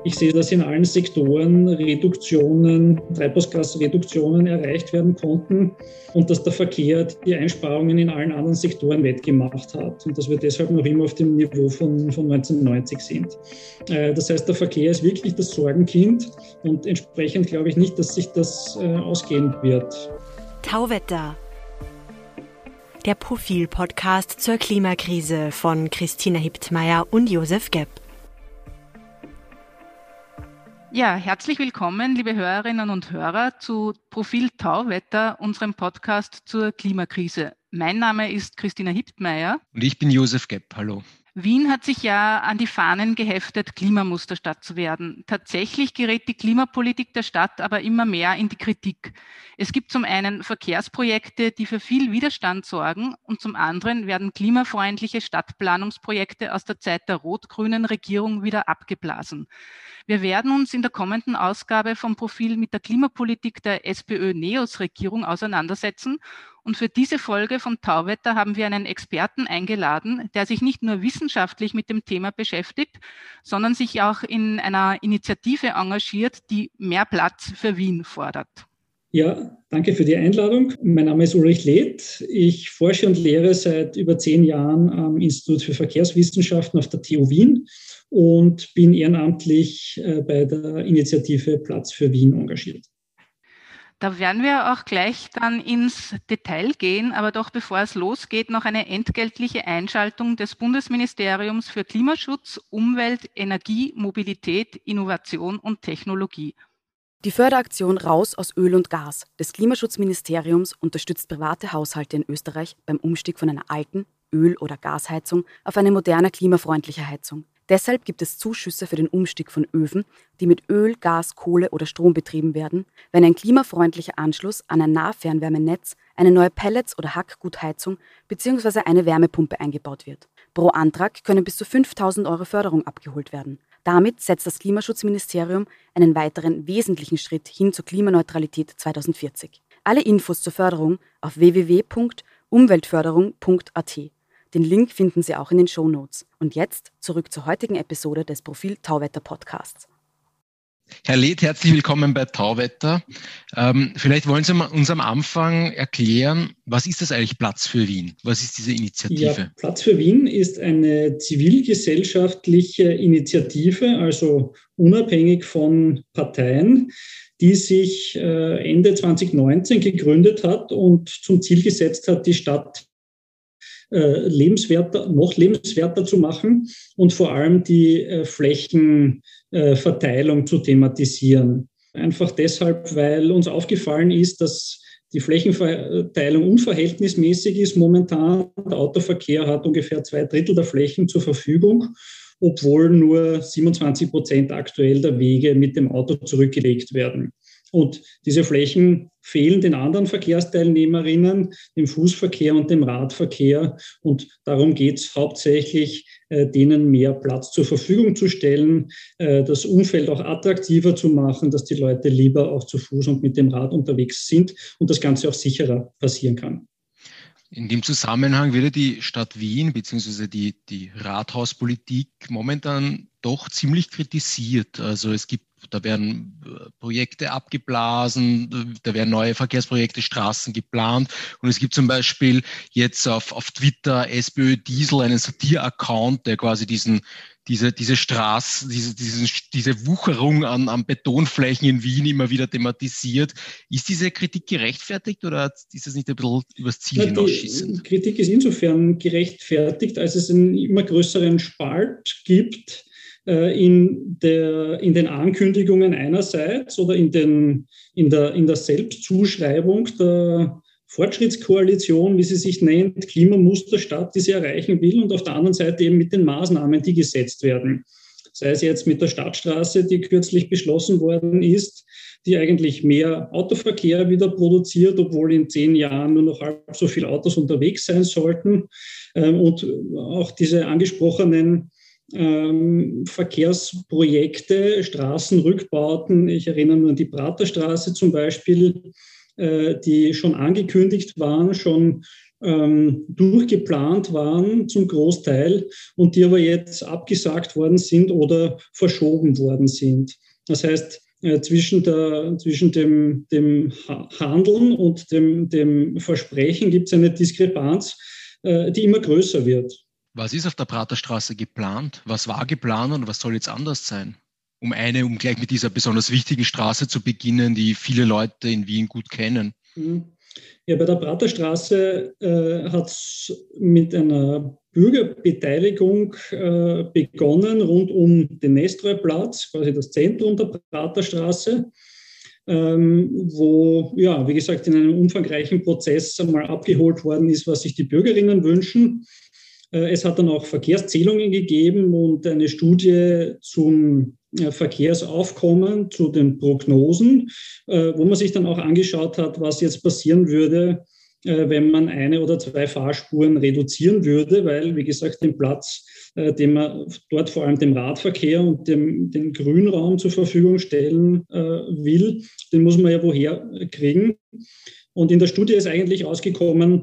Ich sehe, dass in allen Sektoren Treibhausgasreduktionen erreicht werden konnten und dass der Verkehr die Einsparungen in allen anderen Sektoren wettgemacht hat und dass wir deshalb noch immer auf dem Niveau von 1990 sind. Das heißt, der Verkehr ist wirklich das Sorgenkind und entsprechend glaube ich nicht, dass sich das ausgehen wird. Tauwetter. Der Profil-Podcast zur Klimakrise von Christina Hiptmeier und Josef Gepp. Ja, herzlich willkommen, liebe Hörerinnen und Hörer, zu Profil Tauwetter, unserem Podcast zur Klimakrise. Mein Name ist Christina Hiptmeier. Und ich bin Josef Gepp. Hallo. Wien hat sich ja an die Fahnen geheftet, Klimamusterstadt zu werden. Tatsächlich gerät die Klimapolitik der Stadt aber immer mehr in die Kritik. Es gibt zum einen Verkehrsprojekte, die für viel Widerstand sorgen, und zum anderen werden klimafreundliche Stadtplanungsprojekte aus der Zeit der rot-grünen Regierung wieder abgeblasen. Wir werden uns in der kommenden Ausgabe vom Profil mit der Klimapolitik der SPÖ-NEOS-Regierung auseinandersetzen. Und für diese Folge vom Tauwetter haben wir einen Experten eingeladen, der sich nicht nur wissenschaftlich mit dem Thema beschäftigt, sondern sich auch in einer Initiative engagiert, die mehr Platz für Wien fordert. Ja, danke für die Einladung. Mein Name ist Ulrich Leth. Ich forsche und lehre seit über 10 Jahren am Institut für Verkehrswissenschaften auf der TU Wien und bin ehrenamtlich bei der Initiative Platz für Wien engagiert. Da werden wir auch gleich dann ins Detail gehen, aber doch bevor es losgeht, noch eine entgeltliche Einschaltung des Bundesministeriums für Klimaschutz, Umwelt, Energie, Mobilität, Innovation und Technologie. Die Förderaktion Raus aus Öl und Gas des Klimaschutzministeriums unterstützt private Haushalte in Österreich beim Umstieg von einer alten Öl- oder Gasheizung auf eine moderne klimafreundliche Heizung. Deshalb gibt es Zuschüsse für den Umstieg von Öfen, die mit Öl, Gas, Kohle oder Strom betrieben werden, wenn ein klimafreundlicher Anschluss an ein Nahfernwärmenetz, eine neue Pellets- oder Hackgutheizung bzw. eine Wärmepumpe eingebaut wird. Pro Antrag können bis zu 5.000 € Förderung abgeholt werden. Damit setzt das Klimaschutzministerium einen weiteren wesentlichen Schritt hin zur Klimaneutralität 2040. Alle Infos zur Förderung auf www.umweltförderung.at. Den Link finden Sie auch in den Shownotes. Und jetzt zurück zur heutigen Episode des Profil Tauwetter Podcasts. Herr Leth, herzlich willkommen bei Tauwetter. Vielleicht wollen Sie uns am Anfang erklären, was ist das eigentlich Platz für Wien? Was ist diese Initiative? Ja, Platz für Wien ist eine zivilgesellschaftliche Initiative, also unabhängig von Parteien, die sich Ende 2019 gegründet hat und zum Ziel gesetzt hat, die Stadt noch lebenswerter zu machen und vor allem die Flächenverteilung zu thematisieren. Einfach deshalb, weil uns aufgefallen ist, dass die Flächenverteilung unverhältnismäßig ist momentan. Der Autoverkehr hat ungefähr 2/3 der Flächen zur Verfügung, obwohl nur 27% aktuell der Wege mit dem Auto zurückgelegt werden. Und diese Flächen fehlen den anderen Verkehrsteilnehmerinnen, dem Fußverkehr und dem Radverkehr. Und darum geht es hauptsächlich, denen mehr Platz zur Verfügung zu stellen, das Umfeld auch attraktiver zu machen, dass die Leute lieber auch zu Fuß und mit dem Rad unterwegs sind und das Ganze auch sicherer passieren kann. In dem Zusammenhang wird die Stadt Wien bzw. die Rathauspolitik momentan doch ziemlich kritisiert. Also da werden Projekte abgeblasen, da werden neue Verkehrsprojekte, Straßen geplant. Und es gibt zum Beispiel jetzt auf Twitter SPÖ Diesel einen Satir-Account, der quasi diese Straße, diese Wucherung an Betonflächen in Wien immer wieder thematisiert. Ist diese Kritik gerechtfertigt oder ist das nicht ein bisschen übers Ziel hinausschießen? Die Kritik ist insofern gerechtfertigt, als es einen immer größeren Spalt gibt in den Ankündigungen einerseits oder in der Selbstzuschreibung der Fortschrittskoalition, wie sie sich nennt, Klimamusterstadt, die sie erreichen will, und auf der anderen Seite eben mit den Maßnahmen, die gesetzt werden. Sei es jetzt mit der Stadtstraße, die kürzlich beschlossen worden ist, die eigentlich mehr Autoverkehr wieder produziert, obwohl in 10 Jahren nur noch halb so viele Autos unterwegs sein sollten. Und auch diese angesprochenen Verkehrsprojekte, Straßenrückbauten, ich erinnere nur an die Praterstraße zum Beispiel, die schon angekündigt waren, schon durchgeplant waren zum Großteil und die aber jetzt abgesagt worden sind oder verschoben worden sind. Das heißt, zwischen dem Handeln und dem Versprechen gibt es eine Diskrepanz, die immer größer wird. Was ist auf der Praterstraße geplant? Was war geplant und was soll jetzt anders sein? Um gleich mit dieser besonders wichtigen Straße zu beginnen, die viele Leute in Wien gut kennen. Ja, bei der Praterstraße hat es mit einer Bürgerbeteiligung begonnen rund um den Nestroy-Platz, quasi das Zentrum der Praterstraße, wo, ja, wie gesagt, in einem umfangreichen Prozess einmal abgeholt worden ist, was sich die Bürgerinnen wünschen. Es hat dann auch Verkehrszählungen gegeben und eine Studie zum Verkehrsaufkommen, zu den Prognosen, wo man sich dann auch angeschaut hat, was jetzt passieren würde, wenn man 1 oder 2 Fahrspuren reduzieren würde, weil, wie gesagt, den Platz, den man dort vor allem dem Radverkehr und den Grünraum zur Verfügung stellen will, den muss man ja woher kriegen. Und in der Studie ist eigentlich rausgekommen,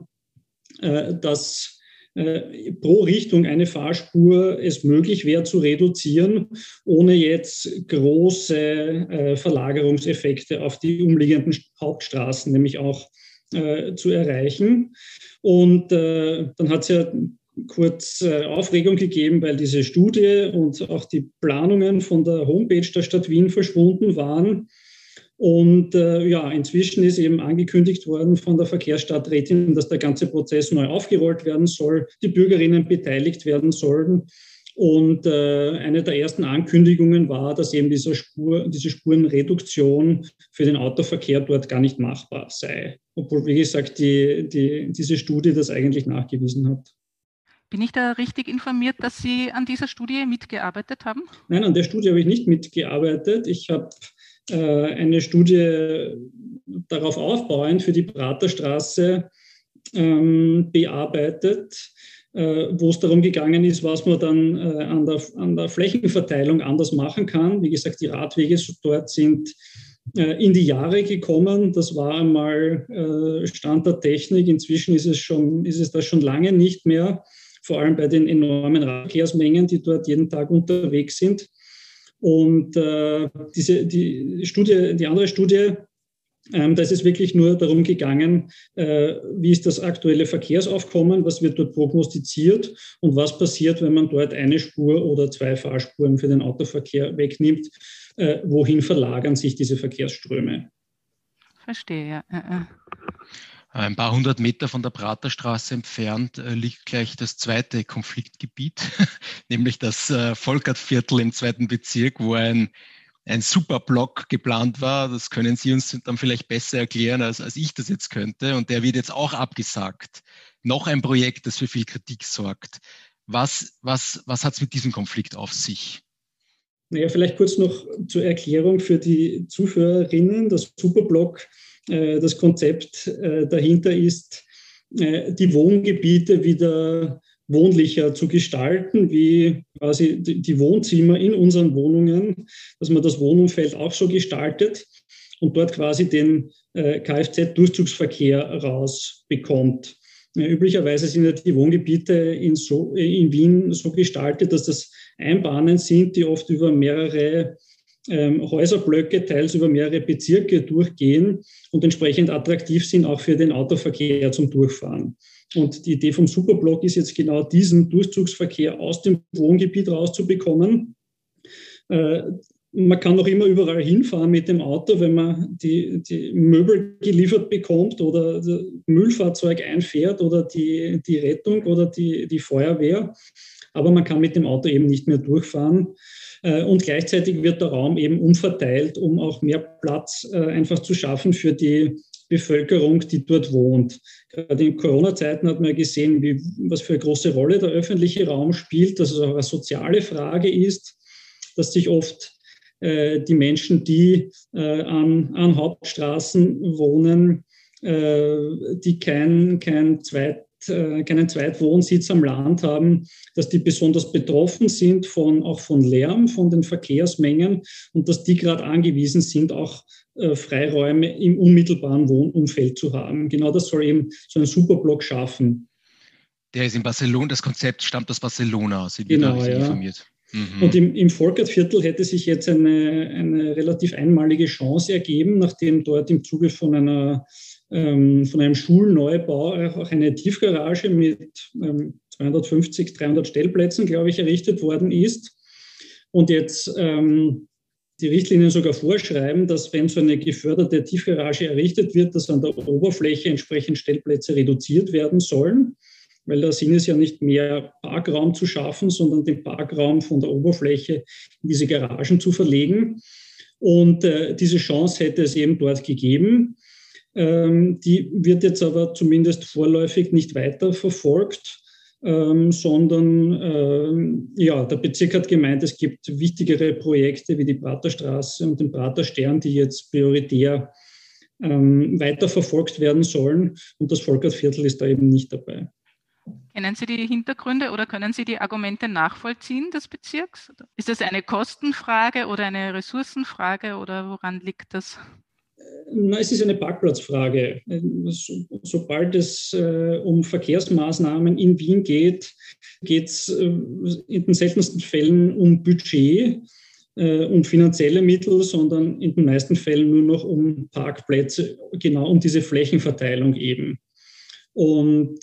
dass pro Richtung eine Fahrspur es möglich wäre zu reduzieren, ohne jetzt große Verlagerungseffekte auf die umliegenden Hauptstraßen nämlich auch zu erreichen. Und dann hat es ja kurz Aufregung gegeben, weil diese Studie und auch die Planungen von der Homepage der Stadt Wien verschwunden waren. Und inzwischen ist eben angekündigt worden von der Verkehrsstadträtin, dass der ganze Prozess neu aufgerollt werden soll, die Bürgerinnen beteiligt werden sollen. Und eine der ersten Ankündigungen war, dass eben diese Spurenreduktion für den Autoverkehr dort gar nicht machbar sei. Obwohl, wie gesagt, diese Studie das eigentlich nachgewiesen hat. Bin ich da richtig informiert, dass Sie an dieser Studie mitgearbeitet haben? Nein, an der Studie habe ich nicht mitgearbeitet. Ich habe eine Studie darauf aufbauend für die Praterstraße bearbeitet, wo es darum gegangen ist, was man dann an der Flächenverteilung anders machen kann. Wie gesagt, die Radwege dort sind in die Jahre gekommen. Das war einmal Stand der Technik. Inzwischen ist es das schon lange nicht mehr, vor allem bei den enormen Radverkehrsmengen, die dort jeden Tag unterwegs sind. Und die andere Studie, da ist es wirklich nur darum gegangen, wie ist das aktuelle Verkehrsaufkommen, was wird dort prognostiziert und was passiert, wenn man dort 1 Spur oder 2 Fahrspuren für den Autoverkehr wegnimmt, wohin verlagern sich diese Verkehrsströme. Verstehe, ja. Ein paar 100 Meter von der Praterstraße entfernt liegt gleich das zweite Konfliktgebiet, nämlich das Volkertviertel im 2. Bezirk, wo ein Superblock geplant war. Das können Sie uns dann vielleicht besser erklären, als ich das jetzt könnte. Und der wird jetzt auch abgesagt. Noch ein Projekt, das für viel Kritik sorgt. Was hat es mit diesem Konflikt auf sich? Naja, vielleicht kurz noch zur Erklärung für die Zuhörerinnen. Das Superblock, das Konzept dahinter ist, die Wohngebiete wieder wohnlicher zu gestalten, wie quasi die Wohnzimmer in unseren Wohnungen, dass man das Wohnumfeld auch so gestaltet und dort quasi den Kfz-Durchzugsverkehr rausbekommt. Üblicherweise sind ja die Wohngebiete in Wien so gestaltet, dass das Einbahnen sind, die oft über mehrere Häuserblöcke, teils über mehrere Bezirke durchgehen und entsprechend attraktiv sind auch für den Autoverkehr zum Durchfahren. Und die Idee vom Superblock ist jetzt genau diesen Durchzugsverkehr aus dem Wohngebiet rauszubekommen. Man kann noch immer überall hinfahren mit dem Auto, wenn man die Möbel geliefert bekommt oder das Müllfahrzeug einfährt oder die Rettung oder die Feuerwehr. Aber man kann mit dem Auto eben nicht mehr durchfahren. Und gleichzeitig wird der Raum eben umverteilt, um auch mehr Platz einfach zu schaffen für die Bevölkerung, die dort wohnt. Gerade in Corona-Zeiten hat man gesehen, was für eine große Rolle der öffentliche Raum spielt, dass es auch eine soziale Frage ist, dass sich oft die Menschen, die an Hauptstraßen wohnen, die kein keinen Zweitwohnsitz am Land haben, dass die besonders betroffen sind auch von Lärm, von den Verkehrsmengen und dass die gerade angewiesen sind, auch Freiräume im unmittelbaren Wohnumfeld zu haben. Genau das soll eben so ein Superblock schaffen. Der ist in Barcelona, das Konzept stammt aus Barcelona, sind wir genau, da richtig informiert. Mhm. Und im Volkertviertel hätte sich jetzt eine relativ einmalige Chance ergeben, nachdem dort im Zuge von einem Schulneubau auch eine Tiefgarage mit 250, 300 Stellplätzen, glaube ich, errichtet worden ist. Und jetzt die Richtlinien sogar vorschreiben, dass wenn so eine geförderte Tiefgarage errichtet wird, dass an der Oberfläche entsprechend Stellplätze reduziert werden sollen, weil der Sinn ist ja nicht mehr Parkraum zu schaffen, sondern den Parkraum von der Oberfläche in diese Garagen zu verlegen. Und diese Chance hätte es eben dort gegeben. Die wird jetzt aber zumindest vorläufig nicht weiter verfolgt, sondern der Bezirk hat gemeint, es gibt wichtigere Projekte wie die Praterstraße und den Praterstern, die jetzt prioritär weiter verfolgt werden sollen. Und das Volkertviertel ist da eben nicht dabei. Kennen Sie die Hintergründe oder können Sie die Argumente nachvollziehen des Bezirks? Ist das eine Kostenfrage oder eine Ressourcenfrage oder woran liegt das? Na, es ist eine Parkplatzfrage. Sobald es um Verkehrsmaßnahmen in Wien geht, geht es in den seltensten Fällen um Budget und finanzielle Mittel, sondern in den meisten Fällen nur noch um Parkplätze, genau um diese Flächenverteilung eben. Und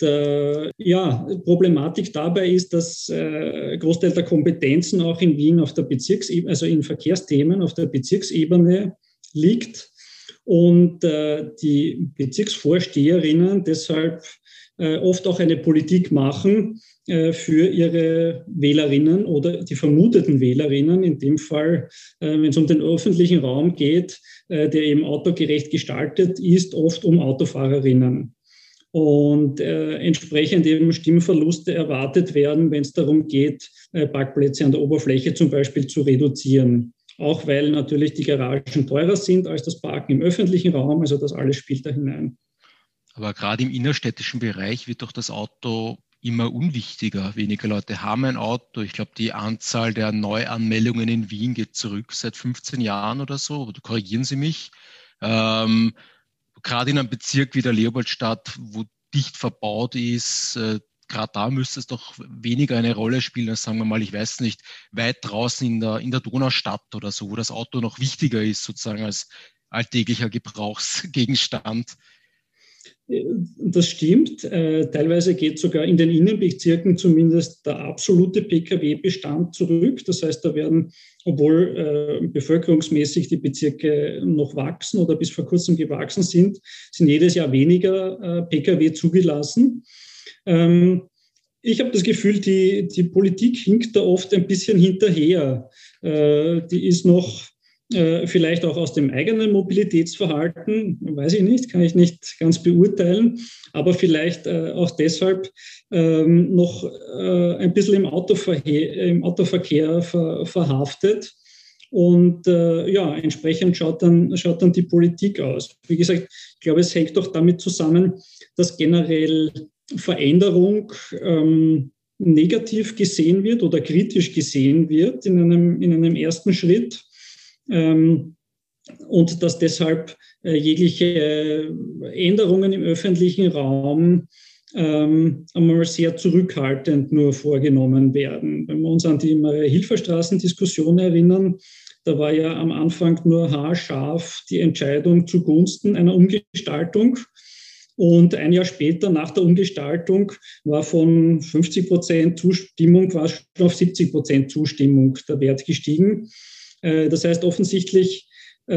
Problematik dabei ist, dass Großteil der Kompetenzen auch in Wien auf der Bezirksebene, also in Verkehrsthemen auf der Bezirksebene liegt und die Bezirksvorsteherinnen deshalb oft auch eine Politik machen für ihre Wählerinnen oder die vermuteten Wählerinnen, in dem Fall, wenn es um den öffentlichen Raum geht, der eben autogerecht gestaltet ist, oft um Autofahrerinnen. Und entsprechend eben Stimmverluste erwartet werden, wenn es darum geht, Parkplätze an der Oberfläche zum Beispiel zu reduzieren. Auch weil natürlich die Garagen teurer sind als das Parken im öffentlichen Raum, also das alles spielt da hinein. Aber gerade im innerstädtischen Bereich wird doch das Auto immer unwichtiger. Weniger Leute haben ein Auto. Ich glaube, die Anzahl der Neuanmeldungen in Wien geht zurück seit 15 Jahren oder so. Korrigieren Sie mich. Gerade in einem Bezirk wie der Leopoldstadt, wo dicht verbaut ist, gerade da müsste es doch weniger eine Rolle spielen als, sagen wir mal, ich weiß nicht, weit draußen in der Donaustadt oder so, wo das Auto noch wichtiger ist, sozusagen als alltäglicher Gebrauchsgegenstand. Das stimmt. Teilweise geht sogar in den Innenbezirken zumindest der absolute Pkw-Bestand zurück. Das heißt, da werden, obwohl bevölkerungsmäßig die Bezirke noch wachsen oder bis vor kurzem gewachsen sind jedes Jahr weniger Pkw zugelassen. Ich habe das Gefühl, die Politik hinkt da oft ein bisschen hinterher. Die ist noch vielleicht auch aus dem eigenen Mobilitätsverhalten, weiß ich nicht, kann ich nicht ganz beurteilen, aber vielleicht auch deshalb noch ein bisschen im Autoverkehr verhaftet. Und entsprechend schaut dann die Politik aus. Wie gesagt, ich glaube, es hängt doch damit zusammen, dass generell Veränderung negativ gesehen wird oder kritisch gesehen wird in einem ersten Schritt. Und dass deshalb jegliche Änderungen im öffentlichen Raum einmal sehr zurückhaltend nur vorgenommen werden. Wenn wir uns an die Maria-Hilfer-Straßen-Diskussion erinnern, da war ja am Anfang nur haarscharf die Entscheidung zugunsten einer Umgestaltung. Und ein Jahr später, nach der Umgestaltung, war von 50% Zustimmung war schon auf 70% Zustimmung der Wert gestiegen. Das heißt, offensichtlich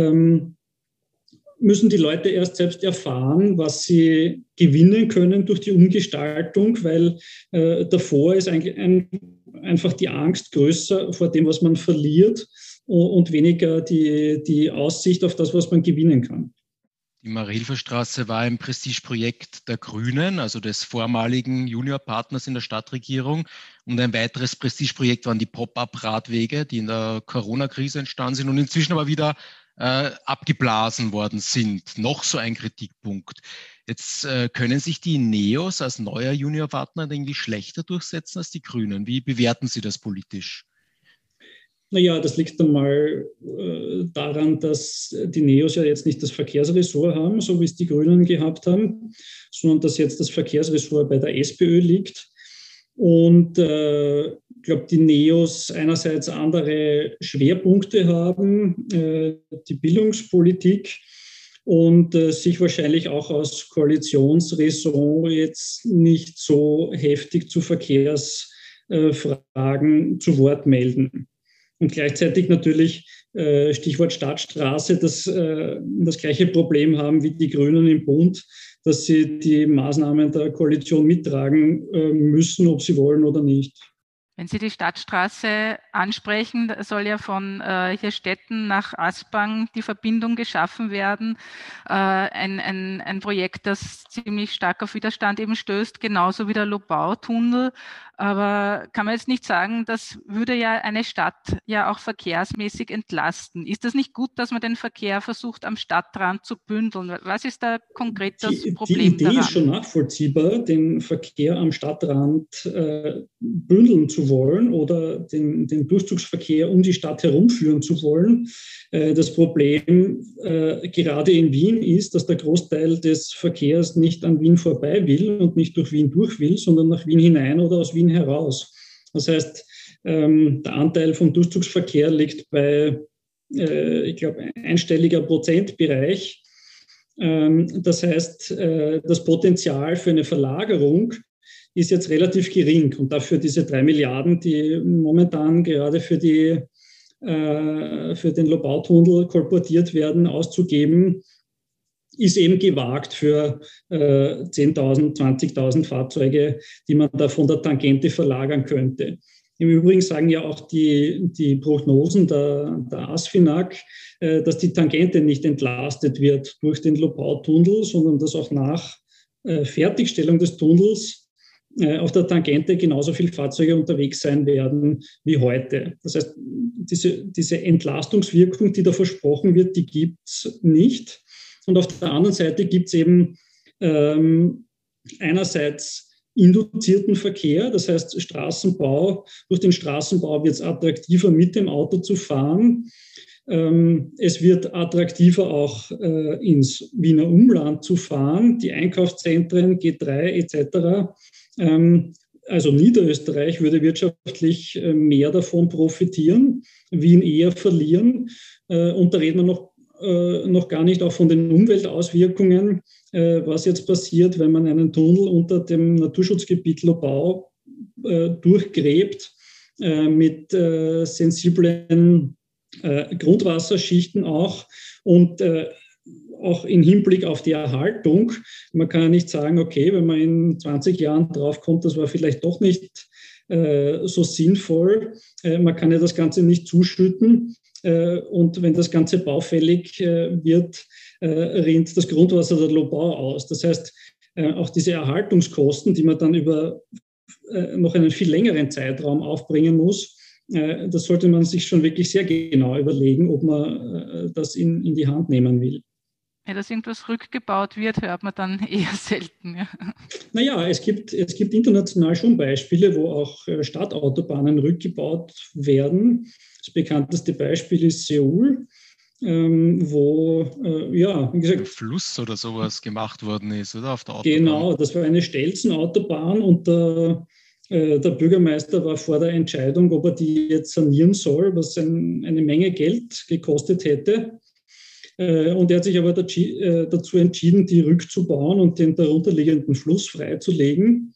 müssen die Leute erst selbst erfahren, was sie gewinnen können durch die Umgestaltung, weil davor ist einfach die Angst größer vor dem, was man verliert und weniger die Aussicht auf das, was man gewinnen kann. Die Maria-Hilfer-Straße war ein Prestigeprojekt der Grünen, also des vormaligen Juniorpartners in der Stadtregierung. Und ein weiteres Prestigeprojekt waren die Pop-up-Radwege, die in der Corona-Krise entstanden sind und inzwischen aber wieder abgeblasen worden sind. Noch so ein Kritikpunkt. Jetzt können sich die NEOS als neuer Juniorpartner irgendwie schlechter durchsetzen als die Grünen. Wie bewerten Sie das politisch? Naja, das liegt einmal daran, dass die NEOS ja jetzt nicht das Verkehrsressort haben, so wie es die Grünen gehabt haben, sondern dass jetzt das Verkehrsressort bei der SPÖ liegt. Und ich glaube, die NEOS einerseits andere Schwerpunkte haben, die Bildungspolitik, und sich wahrscheinlich auch aus Koalitionsraison jetzt nicht so heftig zu Verkehrsfragen zu Wort melden. Und gleichzeitig natürlich, Stichwort Stadtstraße, das gleiche Problem haben wie die Grünen im Bund, dass sie die Maßnahmen der Koalition mittragen müssen, ob sie wollen oder nicht. Wenn Sie die Stadtstraße ansprechen, soll ja von Hirstetten nach Aspang die Verbindung geschaffen werden. Ein Projekt, das ziemlich stark auf Widerstand eben stößt, genauso wie der Lobau-Tunnel. Aber kann man jetzt nicht sagen, das würde ja eine Stadt ja auch verkehrsmäßig entlasten. Ist das nicht gut, dass man den Verkehr versucht, am Stadtrand zu bündeln? Was ist da konkret das Problem daran? Die Idee ist schon nachvollziehbar, den Verkehr am Stadtrand bündeln zu wollen oder den Durchzugsverkehr um die Stadt herumführen zu wollen. Das Problem gerade in Wien ist, dass der Großteil des Verkehrs nicht an Wien vorbei will und nicht durch Wien durch will, sondern nach Wien hinein oder aus Wien heraus. Das heißt, der Anteil vom Durchzugsverkehr liegt bei, ich glaube, einstelliger Prozentbereich. Das heißt, das Potenzial für eine Verlagerung ist jetzt relativ gering. Und dafür diese 3 Milliarden, die momentan gerade für den Lobau-Tunnel kolportiert werden, auszugeben, ist eben gewagt für 10.000, 20.000 Fahrzeuge, die man da von der Tangente verlagern könnte. Im Übrigen sagen ja auch die Prognosen der ASFINAG, dass die Tangente nicht entlastet wird durch den Lobau-Tunnel, sondern dass auch nach Fertigstellung des Tunnels auf der Tangente genauso viele Fahrzeuge unterwegs sein werden wie heute. Das heißt, diese Entlastungswirkung, die da versprochen wird, die gibt es nicht. Und auf der anderen Seite gibt es eben einerseits induzierten Verkehr, das heißt Straßenbau. Durch den Straßenbau wird es attraktiver, mit dem Auto zu fahren. Es wird attraktiver, auch ins Wiener Umland zu fahren. Die Einkaufszentren, G3 etc., also Niederösterreich würde wirtschaftlich mehr davon profitieren, Wien eher verlieren. Und da reden wir noch gar nicht auch von den Umweltauswirkungen, was jetzt passiert, wenn man einen Tunnel unter dem Naturschutzgebiet Lobau durchgräbt mit sensiblen Grundwasserschichten auch und auch im Hinblick auf die Erhaltung. Man kann ja nicht sagen, okay, wenn man in 20 Jahren draufkommt, das war vielleicht doch nicht so sinnvoll. Man kann ja das Ganze nicht zuschütten. Und wenn das Ganze baufällig wird, rinnt das Grundwasser der Lobau aus. Das heißt, auch diese Erhaltungskosten, die man dann über noch einen viel längeren Zeitraum aufbringen muss, das sollte man sich schon wirklich sehr genau überlegen, ob man das in die Hand nehmen will. Ja, dass irgendwas rückgebaut wird, hört man dann eher selten. Ja. Naja, es gibt international schon Beispiele, wo auch Stadtautobahnen rückgebaut werden. Das bekannteste Beispiel ist Seoul, wo, wie gesagt, Fluss oder sowas gemacht worden ist, oder? Auf der Autobahn. Genau, das war eine Stelzenautobahn und der Bürgermeister war vor der Entscheidung, ob er die jetzt sanieren soll, was eine Menge Geld gekostet hätte. Und er hat sich aber dazu entschieden, die rückzubauen und den darunterliegenden Fluss freizulegen.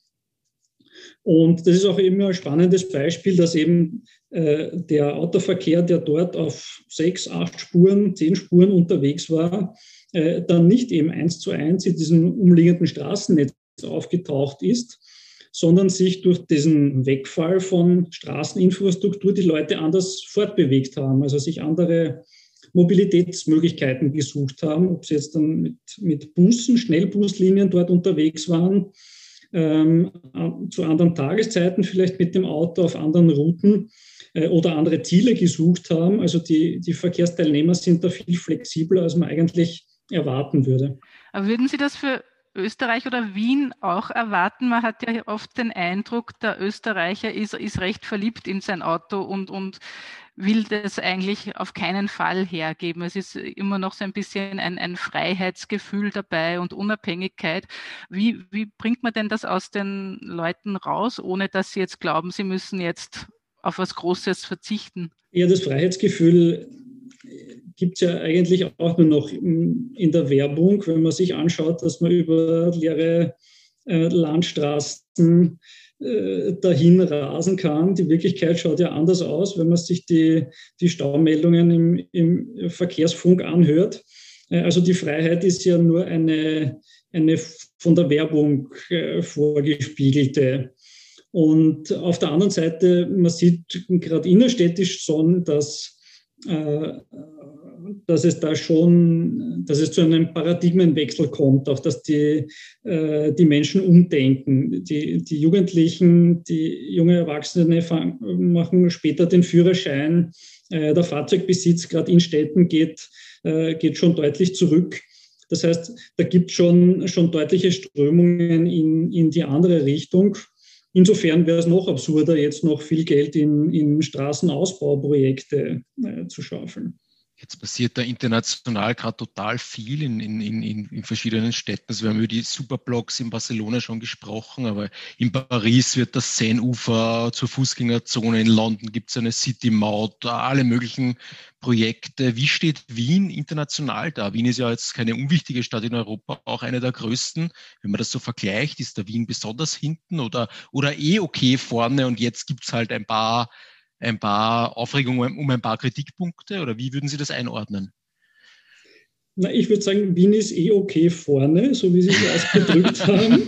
Und das ist auch immer ein spannendes Beispiel, dass eben der Autoverkehr, der dort auf 6, 8 Spuren, 10 Spuren unterwegs war, dann nicht eben 1:1 in diesem umliegenden Straßennetz aufgetaucht ist, sondern sich durch diesen Wegfall von Straßeninfrastruktur die Leute anders fortbewegt haben, also sich andere Mobilitätsmöglichkeiten gesucht haben, ob sie jetzt dann mit Bussen, Schnellbuslinien dort unterwegs waren, zu anderen Tageszeiten vielleicht mit dem Auto auf anderen Routen. oder andere Ziele gesucht haben. Also die Verkehrsteilnehmer sind da viel flexibler, als man eigentlich erwarten würde. Aber würden Sie das für Österreich oder Wien auch erwarten? Man hat ja oft den Eindruck, der Österreicher ist recht verliebt in sein Auto und will das eigentlich auf keinen Fall hergeben. Es ist immer noch so ein bisschen ein Freiheitsgefühl dabei und Unabhängigkeit. Wie bringt man denn das aus den Leuten raus, ohne dass sie jetzt glauben, sie müssen jetzt auf was Großes verzichten? Ja, das Freiheitsgefühl gibt es ja eigentlich auch nur noch in der Werbung, wenn man sich anschaut, dass man über leere Landstraßen dahin rasen kann. Die Wirklichkeit schaut ja anders aus, wenn man sich die Staumeldungen im Verkehrsfunk anhört. Also die Freiheit ist ja nur eine von der Werbung vorgespiegelte. Und auf der anderen Seite, man sieht gerade innerstädtisch schon, dass es zu einem Paradigmenwechsel kommt, auch dass die Menschen umdenken. Die Jugendlichen, die junge Erwachsene machen später den Führerschein. Der Fahrzeugbesitz gerade in Städten geht schon deutlich zurück. Das heißt, da gibt es schon deutliche Strömungen in die andere Richtung. Insofern wäre es noch absurder, jetzt noch viel Geld in Straßenausbauprojekte zu schaufeln. Jetzt passiert da international gerade total viel in verschiedenen Städten. Also wir haben über die Superblocks in Barcelona schon gesprochen, aber in Paris wird das Seineufer zur Fußgängerzone, in London gibt es eine City-Maut, alle möglichen Projekte. Wie steht Wien international da? Wien ist ja jetzt keine unwichtige Stadt in Europa, auch eine der größten. Wenn man das so vergleicht, ist da Wien besonders hinten oder okay vorne und jetzt gibt es halt ein paar Aufregungen um ein paar Kritikpunkte oder wie würden Sie das einordnen? Na, ich würde sagen, Wien ist okay vorne, so wie Sie es ausgedrückt haben.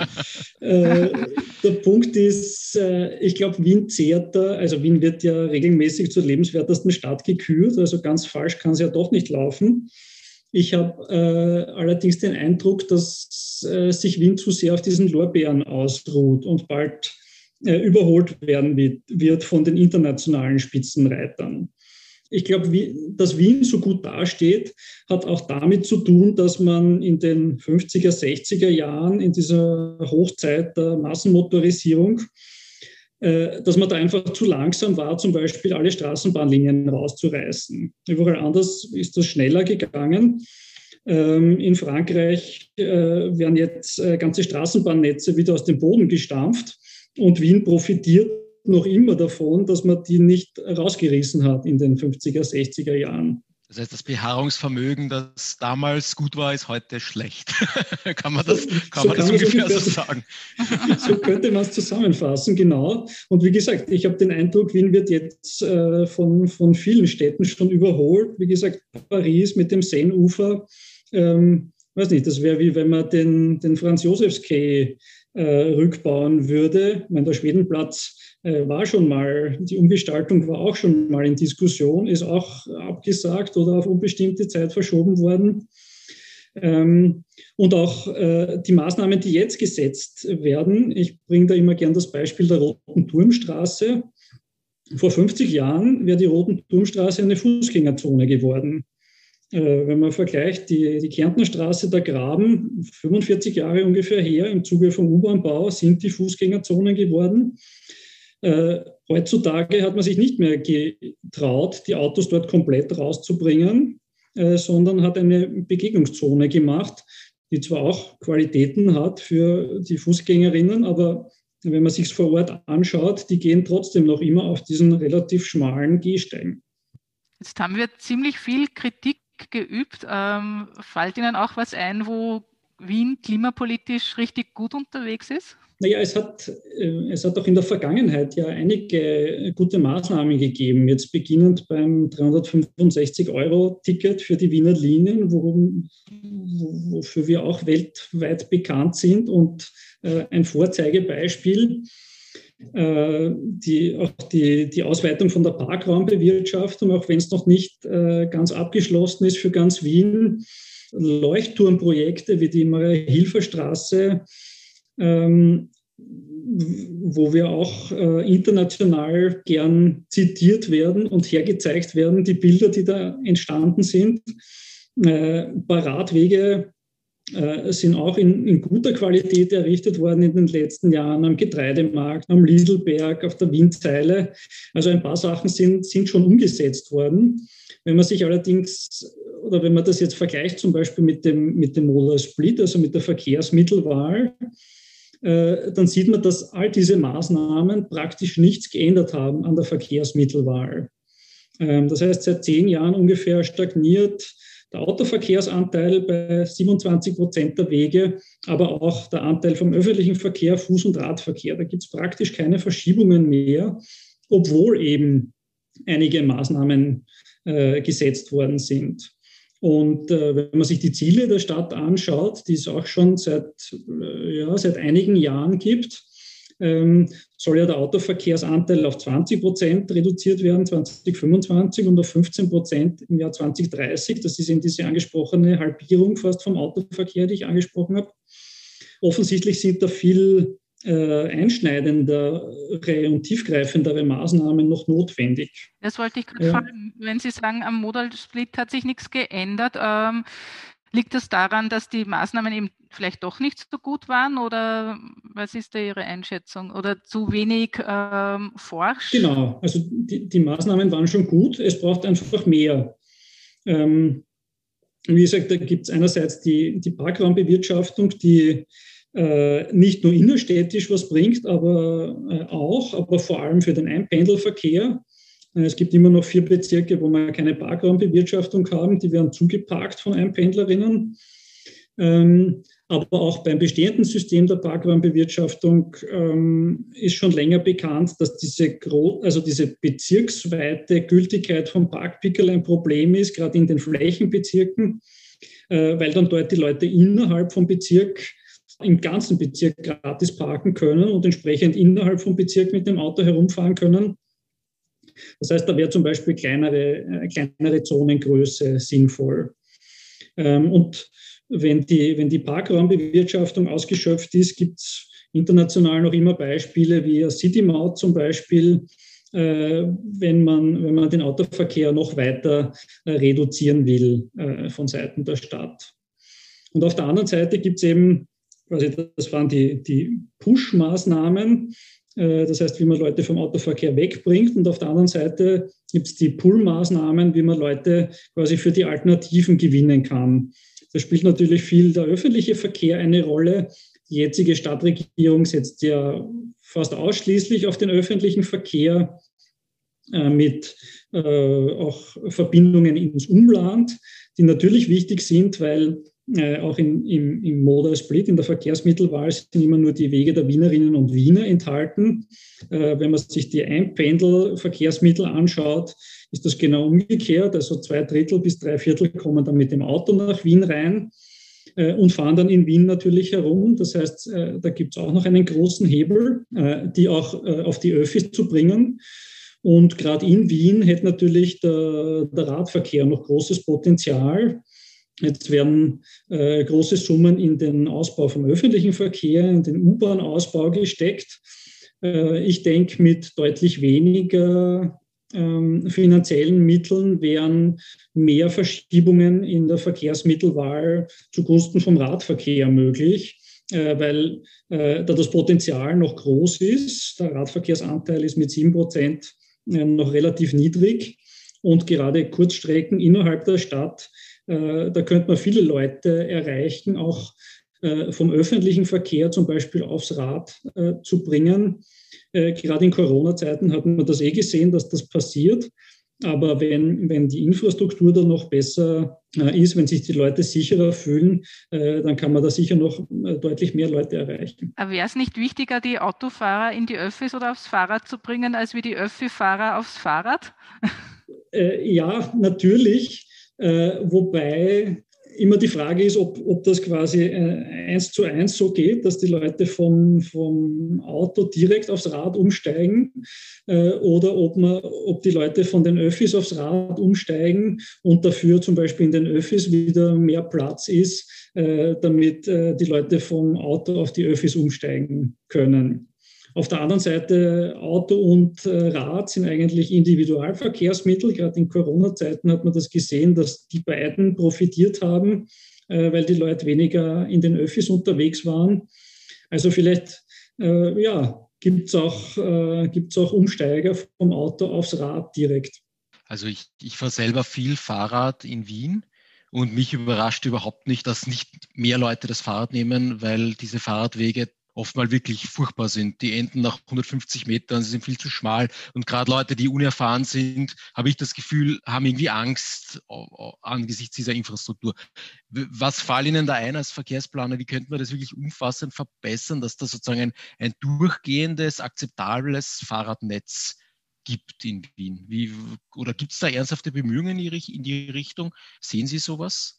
Der Punkt ist, ich glaube, Wien zehrt da, also Wien wird ja regelmäßig zur lebenswertesten Stadt gekürt, also ganz falsch kann es ja doch nicht laufen. Ich habe allerdings den Eindruck, dass sich Wien zu sehr auf diesen Lorbeeren ausruht und bald überholt werden wird von den internationalen Spitzenreitern. Ich glaube, dass Wien so gut dasteht, hat auch damit zu tun, dass man in den 50er, 60er Jahren, in dieser Hochzeit der Massenmotorisierung, dass man da einfach zu langsam war, zum Beispiel alle Straßenbahnlinien rauszureißen. Überall anders ist das schneller gegangen. In Frankreich werden jetzt ganze Straßenbahnnetze wieder aus dem Boden gestampft. Und Wien profitiert noch immer davon, dass man die nicht rausgerissen hat in den 50er, 60er Jahren. Das heißt, das Beharrungsvermögen, das damals gut war, ist heute schlecht. Kann man das ungefähr so sagen? So könnte man es zusammenfassen, genau. Und wie gesagt, ich habe den Eindruck, Wien wird jetzt von vielen Städten schon überholt. Wie gesagt, Paris mit dem Seineufer, weiß nicht, das wäre wie wenn man den Franz-Josefs-Quai rückbauen würde. Ich meine, der Schwedenplatz war schon mal, die Umgestaltung war auch schon mal in Diskussion, ist auch abgesagt oder auf unbestimmte Zeit verschoben worden. Und auch die Maßnahmen, die jetzt gesetzt werden, ich bringe da immer gern das Beispiel der Roten Turmstraße. Vor 50 Jahren wäre die Roten Turmstraße eine Fußgängerzone geworden. Wenn man vergleicht, die Kärntner Straße, der Graben, 45 Jahre ungefähr her, im Zuge vom U-Bahn-Bau sind die Fußgängerzonen geworden. Heutzutage hat man sich nicht mehr getraut, die Autos dort komplett rauszubringen, sondern hat eine Begegnungszone gemacht, die zwar auch Qualitäten hat für die Fußgängerinnen, aber wenn man sich es vor Ort anschaut, die gehen trotzdem noch immer auf diesen relativ schmalen Gehsteigen. Jetzt haben wir ziemlich viel Kritik geübt. Fällt Ihnen auch was ein, wo Wien klimapolitisch richtig gut unterwegs ist? Naja, es hat auch in der Vergangenheit ja einige gute Maßnahmen gegeben. Jetzt beginnend beim 365-Euro-Ticket für die Wiener Linien, wofür wir auch weltweit bekannt sind und ein Vorzeigebeispiel. Die Ausweitung von der Parkraumbewirtschaftung, auch wenn es noch nicht ganz abgeschlossen ist für ganz Wien, Leuchtturmprojekte wie die Maria-Hilfer-Straße, wo wir auch international gern zitiert werden und hergezeigt werden, die Bilder, die da entstanden sind. Ein paar Radwege sind auch in guter Qualität errichtet worden in den letzten Jahren am Getreidemarkt, am Lidlberg, auf der Windseile. Also ein paar Sachen sind schon umgesetzt worden. Wenn man sich allerdings, oder wenn man das jetzt vergleicht zum Beispiel mit dem Modal Split, also mit der Verkehrsmittelwahl, dann sieht man, dass all diese Maßnahmen praktisch nichts geändert haben an der Verkehrsmittelwahl. Das heißt, seit 10 Jahren ungefähr stagniert der Autoverkehrsanteil bei 27% der Wege, aber auch der Anteil vom öffentlichen Verkehr, Fuß- und Radverkehr. Da gibt es praktisch keine Verschiebungen mehr, obwohl eben einige Maßnahmen gesetzt worden sind. Und wenn man sich die Ziele der Stadt anschaut, die es auch schon seit einigen Jahren gibt, soll ja der Autoverkehrsanteil auf 20% reduziert werden, 2025 und auf 15% im Jahr 2030. Das ist eben diese angesprochene Halbierung fast vom Autoverkehr, die ich angesprochen habe. Offensichtlich sind da viel einschneidendere und tiefgreifendere Maßnahmen noch notwendig. Das wollte ich gerade fragen. Wenn Sie sagen, am Modal Split hat sich nichts geändert, liegt das daran, dass die Maßnahmen eben vielleicht doch nicht so gut waren, oder was ist da Ihre Einschätzung? Oder zu wenig forscht? Genau, also die Maßnahmen waren schon gut, es braucht einfach mehr. Wie gesagt, da gibt es einerseits die Parkraumbewirtschaftung, die nicht nur innerstädtisch was bringt, aber vor allem für den Einpendelverkehr. Es gibt immer noch 4 Bezirke, wo wir keine Parkraumbewirtschaftung haben. Die werden zugeparkt von Einpendlerinnen. Aber auch beim bestehenden System der Parkraumbewirtschaftung ist schon länger bekannt, dass diese bezirksweite Gültigkeit von Parkpickel ein Problem ist, gerade in den Flächenbezirken, weil dann dort die Leute innerhalb vom Bezirk im ganzen Bezirk gratis parken können und entsprechend innerhalb vom Bezirk mit dem Auto herumfahren können. Das heißt, da wäre zum Beispiel kleinere Zonengröße sinnvoll. Und wenn die Parkraumbewirtschaftung ausgeschöpft ist, gibt es international noch immer Beispiele wie City Maut zum Beispiel, wenn man den Autoverkehr noch weiter reduzieren will von Seiten der Stadt. Und auf der anderen Seite gibt es eben, das waren die Push-Maßnahmen, das heißt, wie man Leute vom Autoverkehr wegbringt. Und auf der anderen Seite gibt es die Pull-Maßnahmen, wie man Leute quasi für die Alternativen gewinnen kann. Da spielt natürlich viel der öffentliche Verkehr eine Rolle. Die jetzige Stadtregierung setzt ja fast ausschließlich auf den öffentlichen Verkehr mit auch Verbindungen ins Umland, die natürlich wichtig sind, weil auch im Modal Split, in der Verkehrsmittelwahl, sind immer nur die Wege der Wienerinnen und Wiener enthalten. Wenn man sich die Einpendelverkehrsmittel anschaut, ist das genau umgekehrt. Also 2/3 bis 3/4 kommen dann mit dem Auto nach Wien rein und fahren dann in Wien natürlich herum. Das heißt, da gibt es auch noch einen großen Hebel, die auch auf die Öffis zu bringen. Und gerade in Wien hätte natürlich der Radverkehr noch großes Potenzial. Jetzt werden große Summen in den Ausbau vom öffentlichen Verkehr, in den U-Bahn-Ausbau gesteckt. Ich denke, mit deutlich weniger finanziellen Mitteln wären mehr Verschiebungen in der Verkehrsmittelwahl zugunsten vom Radverkehr möglich, weil da das Potenzial noch groß ist. Der Radverkehrsanteil ist mit 7% noch relativ niedrig und gerade Kurzstrecken innerhalb der Stadt, da könnte man viele Leute erreichen, auch vom öffentlichen Verkehr zum Beispiel aufs Rad zu bringen. Gerade in Corona-Zeiten hat man das gesehen, dass das passiert. Aber wenn die Infrastruktur dann noch besser ist, wenn sich die Leute sicherer fühlen, dann kann man da sicher noch deutlich mehr Leute erreichen. Aber wäre es nicht wichtiger, die Autofahrer in die Öffis oder aufs Fahrrad zu bringen, als wie die Öffi-Fahrer aufs Fahrrad? Ja, natürlich. Wobei immer die Frage ist, ob das quasi 1:1 so geht, dass die Leute vom Auto direkt aufs Rad umsteigen oder ob die Leute von den Öffis aufs Rad umsteigen und dafür zum Beispiel in den Öffis wieder mehr Platz ist, damit die Leute vom Auto auf die Öffis umsteigen können. Auf der anderen Seite, Auto und Rad sind eigentlich Individualverkehrsmittel. Gerade in Corona-Zeiten hat man das gesehen, dass die beiden profitiert haben, weil die Leute weniger in den Öffis unterwegs waren. Also vielleicht gibt es auch Umsteiger vom Auto aufs Rad direkt. Also ich fahre selber viel Fahrrad in Wien. Und mich überrascht überhaupt nicht, dass nicht mehr Leute das Fahrrad nehmen, weil diese Fahrradwege oft mal wirklich furchtbar sind. Die enden nach 150 Metern, sie sind viel zu schmal. Und gerade Leute, die unerfahren sind, habe ich das Gefühl, haben irgendwie Angst angesichts dieser Infrastruktur. Was fällt Ihnen da ein als Verkehrsplaner? Wie könnte man das wirklich umfassend verbessern, dass da sozusagen ein durchgehendes, akzeptables Fahrradnetz gibt in Wien? Oder gibt es da ernsthafte Bemühungen in die Richtung? Sehen Sie sowas?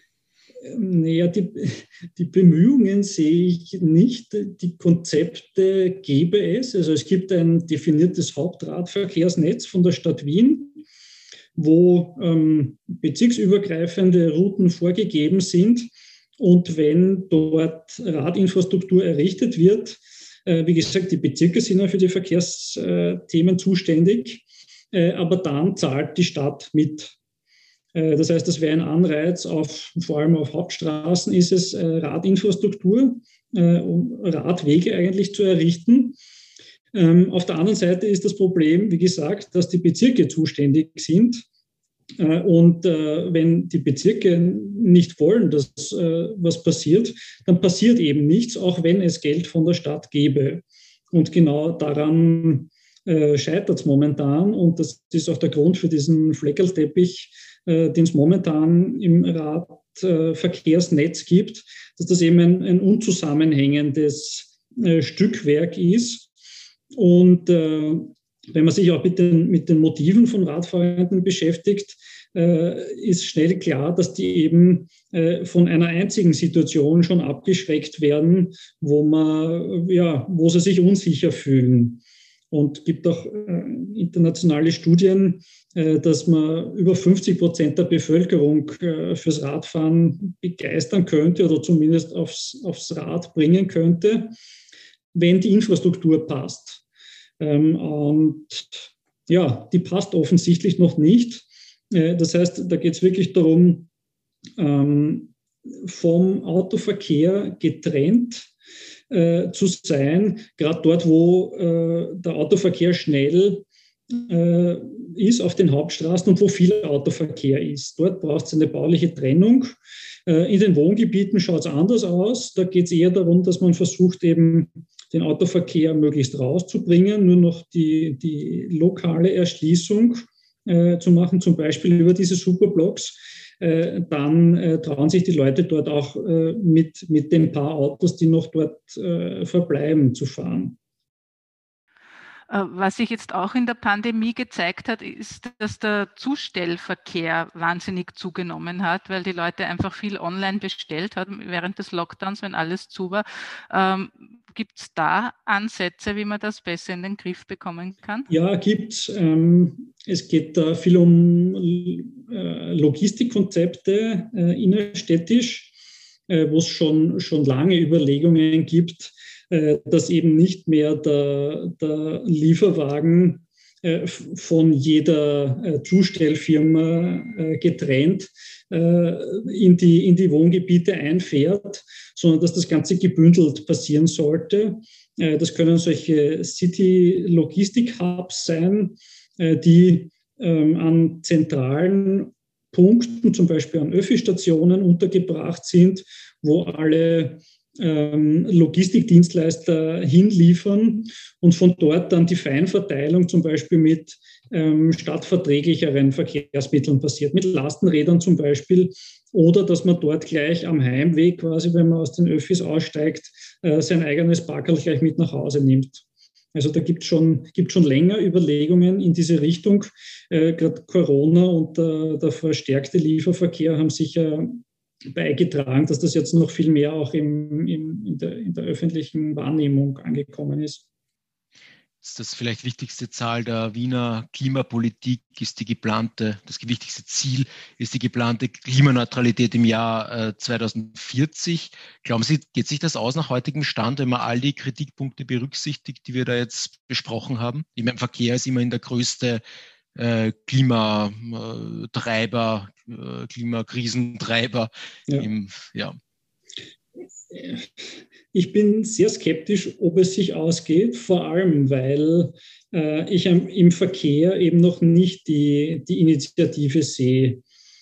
Naja, die Bemühungen sehe ich nicht. Die Konzepte gäbe es. Also es gibt ein definiertes Hauptradverkehrsnetz von der Stadt Wien, wo bezirksübergreifende Routen vorgegeben sind. Und wenn dort Radinfrastruktur errichtet wird, wie gesagt, die Bezirke sind ja für die Verkehrsthemen zuständig, aber dann zahlt die Stadt mit. Das heißt, das wäre ein Anreiz, vor allem auf Hauptstraßen ist es, Radinfrastruktur, Radwege eigentlich zu errichten. Auf der anderen Seite ist das Problem, wie gesagt, dass die Bezirke zuständig sind. Und wenn die Bezirke nicht wollen, dass was passiert, dann passiert eben nichts, auch wenn es Geld von der Stadt gäbe. Und genau daran scheitert es momentan. Und das ist auch der Grund für diesen Fleckerlteppich, den es momentan im Radverkehrsnetz gibt, dass das eben ein unzusammenhängendes Stückwerk ist. Und wenn man sich auch mit den Motiven von Radfahrenden beschäftigt, ist schnell klar, dass die eben von einer einzigen Situation schon abgeschreckt werden, wo sie sich unsicher fühlen. Und es gibt auch internationale Studien, dass man über 50% der Bevölkerung fürs Radfahren begeistern könnte oder zumindest aufs Rad bringen könnte, wenn die Infrastruktur passt. Und ja, die passt offensichtlich noch nicht. Das heißt, da geht es wirklich darum, vom Autoverkehr getrennt zu sein, gerade dort, wo der Autoverkehr schnell ist auf den Hauptstraßen und wo viel Autoverkehr ist. Dort braucht es eine bauliche Trennung. In den Wohngebieten schaut es anders aus. Da geht es eher darum, dass man versucht, eben den Autoverkehr möglichst rauszubringen, nur noch die lokale Erschließung zu machen, zum Beispiel über diese Superblocks. Dann trauen sich die Leute dort auch mit den paar Autos, die noch dort verbleiben, zu fahren. Was sich jetzt auch in der Pandemie gezeigt hat, ist, dass der Zustellverkehr wahnsinnig zugenommen hat, weil die Leute einfach viel online bestellt haben während des Lockdowns, wenn alles zu war. Gibt es da Ansätze, wie man das besser in den Griff bekommen kann? Ja, gibt es. Es geht da viel um Logistikkonzepte innerstädtisch, wo es schon lange Überlegungen gibt, dass eben nicht mehr der Lieferwagen von jeder Zustellfirma getrennt in die Wohngebiete einfährt, sondern dass das Ganze gebündelt passieren sollte. Das können solche City-Logistik-Hubs sein, die an zentralen Punkten, zum Beispiel an Öffi-Stationen, untergebracht sind, wo alle Logistikdienstleister hinliefern und von dort dann die Feinverteilung zum Beispiel mit stadtverträglicheren Verkehrsmitteln passiert, mit Lastenrädern zum Beispiel, oder dass man dort gleich am Heimweg, quasi wenn man aus den Öffis aussteigt, sein eigenes Packerl gleich mit nach Hause nimmt. Also da gibt schon länger Überlegungen in diese Richtung. Gerade Corona und der verstärkte Lieferverkehr haben sicher beigetragen, dass das jetzt noch viel mehr auch in der öffentlichen Wahrnehmung angekommen ist. Das vielleicht wichtigste Zahl der Wiener Klimapolitik ist das wichtigste Ziel ist die geplante Klimaneutralität im Jahr 2040. Glauben Sie, geht sich das aus nach heutigem Stand, wenn man all die Kritikpunkte berücksichtigt, die wir da jetzt besprochen haben? Ich meine, Verkehr ist immerhin der größte Klimatreiber, Klimakrisentreiber. Ja. Ich bin sehr skeptisch, ob es sich ausgeht, vor allem, weil ich im Verkehr eben noch nicht die Initiative sehe.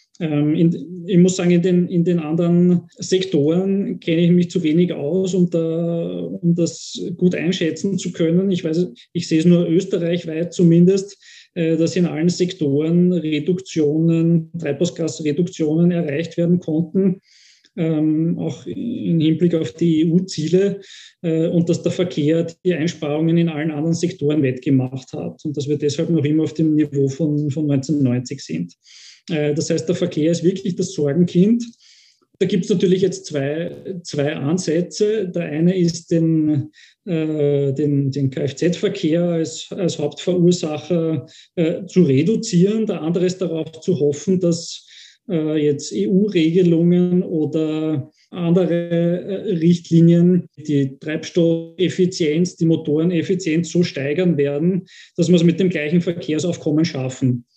Ich muss sagen, in den anderen Sektoren kenne ich mich zu wenig aus, um das gut einschätzen zu können. Ich sehe es nur österreichweit zumindest, dass in allen Sektoren Treibhausgasreduktionen erreicht werden konnten, auch im Hinblick auf die EU-Ziele, und dass der Verkehr die Einsparungen in allen anderen Sektoren wettgemacht hat und dass wir deshalb noch immer auf dem Niveau von 1990 sind. Das heißt, der Verkehr ist wirklich das Sorgenkind. Da gibt es natürlich jetzt zwei Ansätze. Der eine ist, den Kfz-Verkehr als Hauptverursacher zu reduzieren. Der andere ist darauf zu hoffen, dass jetzt EU-Regelungen oder andere Richtlinien die Treibstoffeffizienz, die Motoreneffizienz so steigern werden, dass wir es mit dem gleichen Verkehrsaufkommen schaffen.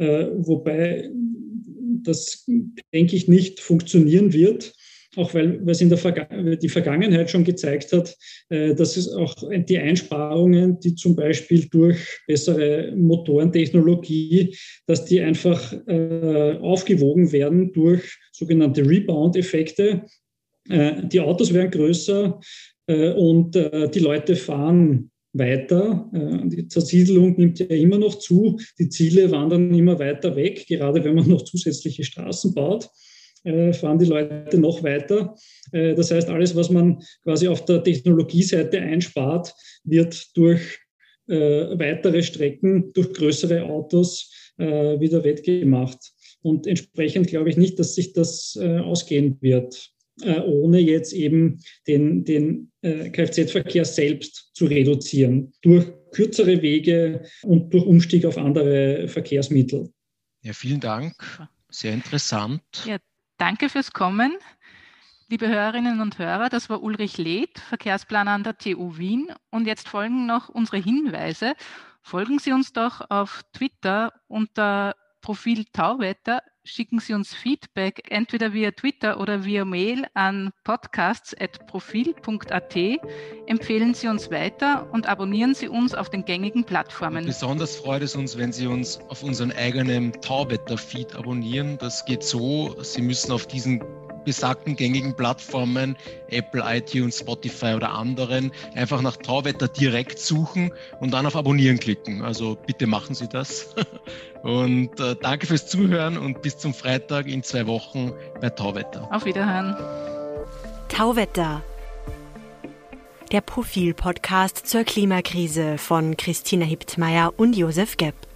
Wobei das, denke ich, nicht funktionieren wird, auch weil es die Vergangenheit schon gezeigt hat, dass es auch die Einsparungen, die zum Beispiel durch bessere Motorentechnologie, dass die einfach aufgewogen werden durch sogenannte Rebound-Effekte. Die Autos werden größer und die Leute fahren weiter. Die Zersiedelung nimmt ja immer noch zu. Die Ziele wandern immer weiter weg, gerade wenn man noch zusätzliche Straßen baut. Fahren die Leute noch weiter. Das heißt, alles, was man quasi auf der Technologieseite einspart, wird durch weitere Strecken, durch größere Autos wieder wettgemacht. Und entsprechend glaube ich nicht, dass sich das ausgehen wird, ohne jetzt eben den Kfz-Verkehr selbst zu reduzieren, durch kürzere Wege und durch Umstieg auf andere Verkehrsmittel. Ja, vielen Dank. Sehr interessant. Ja, danke fürs Kommen. Liebe Hörerinnen und Hörer, das war Ulrich Leth, Verkehrsplaner an der TU Wien. Und jetzt folgen noch unsere Hinweise. Folgen Sie uns doch auf Twitter unter Profil Tauwetter. Schicken Sie uns Feedback entweder via Twitter oder via Mail an podcasts@profil.at. Empfehlen Sie uns weiter und abonnieren Sie uns auf den gängigen Plattformen. Besonders freut es uns, wenn Sie uns auf unseren eigenen Tauwetter-Feed abonnieren. Das geht so, Sie müssen auf diesen besagten gängigen Plattformen, Apple, iTunes, Spotify oder anderen, einfach nach Tauwetter direkt suchen und dann auf Abonnieren klicken. Also bitte machen Sie das. Und danke fürs Zuhören und bis zum Freitag in 2 Wochen bei Tauwetter. Auf Wiederhören. Tauwetter. Der Profil-Podcast zur Klimakrise von Christina Hiptmeier und Josef Gepp.